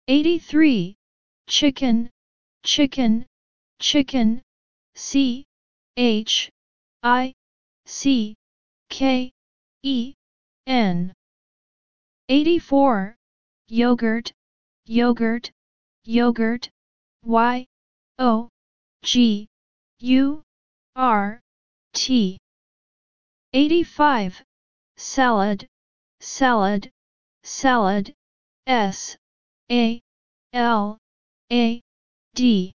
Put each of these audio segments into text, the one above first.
83. Chicken, chicken, chicken, C H I C K E N. 84. Yogurt, yogurt, yogurt, Y O G U R T. 85. Salad, salad, salad, S A L A D.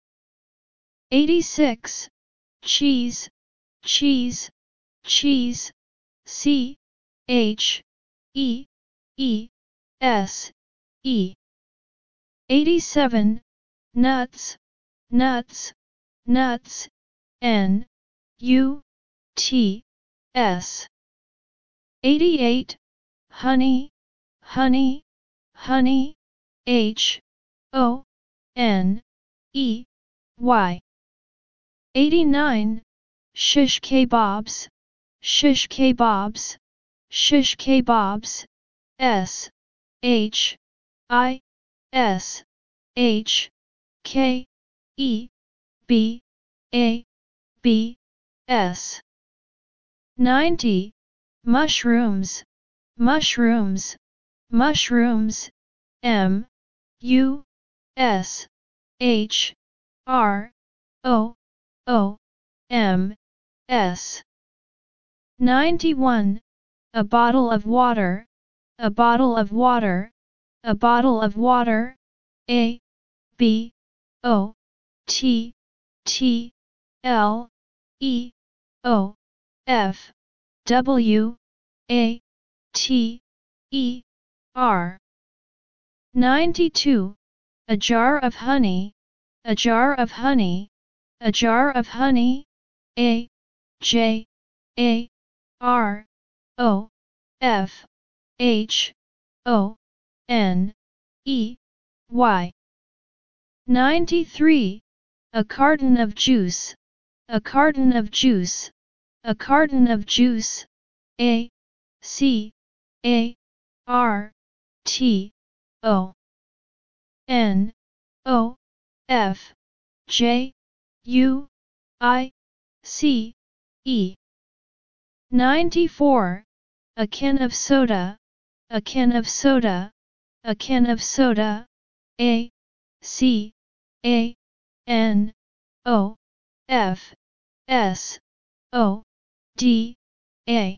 86. Cheese, cheese, cheese, C H E E S E. 87. Nuts, nuts, nuts, N U T S. 88. Honey, honey, honey, H O N E Y. 89. Shish kebabs, shish kebabs, shish kebabs, S H I S H K E B A B S. 90. Mushrooms, mushrooms, mushrooms, M U S H R O O M S. 91. A bottle of water, a bottle of water, a bottle of water, A B O T T L E O F W A T E R. 92. A jar of honey, a jar of honey, a jar of honey, A J A R O F H O N E Y. 93. A carton of juice, a carton of juice, a carton of juice, A C A R T O N O F J U I C E. 94. A can of soda, a can of soda, a can of soda, A C A N O F S O D A.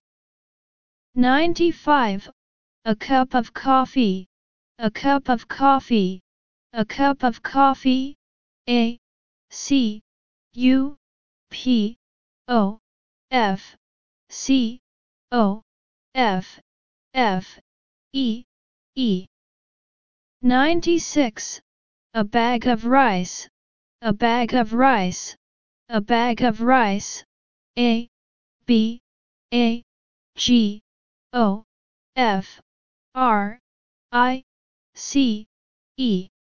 95. A cup of coffee, a cup of coffee, a cup of coffee, A C U P O F C O F F E E. 96. A bag of rice, a bag of rice, a bag of rice, A B A G O F R I C E.